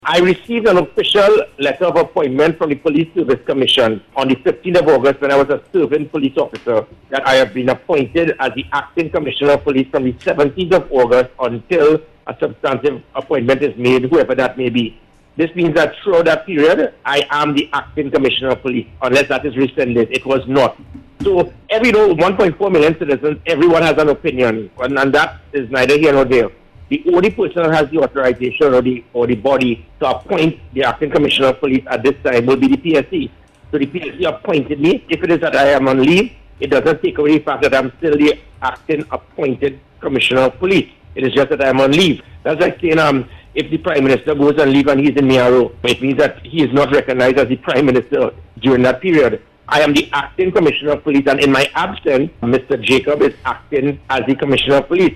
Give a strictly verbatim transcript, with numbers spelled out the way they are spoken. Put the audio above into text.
I received an official letter of appointment from the Police Service Commission on the fifteenth of August when I was a serving police officer that I have been appointed as the acting commissioner of police from the seventeenth of August until a substantive appointment is made, whoever that may be. This means that throughout that period, I am the acting commissioner of police, unless that is rescinded. It was not. So every though one point four million citizens, everyone has an opinion, and, and that is neither here nor there. The only person that has the authorization or the or the body to appoint the acting commissioner of police at this time will be the P S C. So the P S C appointed me. If it is that I am on leave, it doesn't take away the fact that I'm still the acting appointed commissioner of police. It is just that I'm on leave. That's like saying um, if the Prime Minister goes on leave and he's in Miaro, it means that he is not recognized as the Prime Minister during that period. I am the acting commissioner of police, and in my absence, Mister Jacob is acting as the commissioner of police.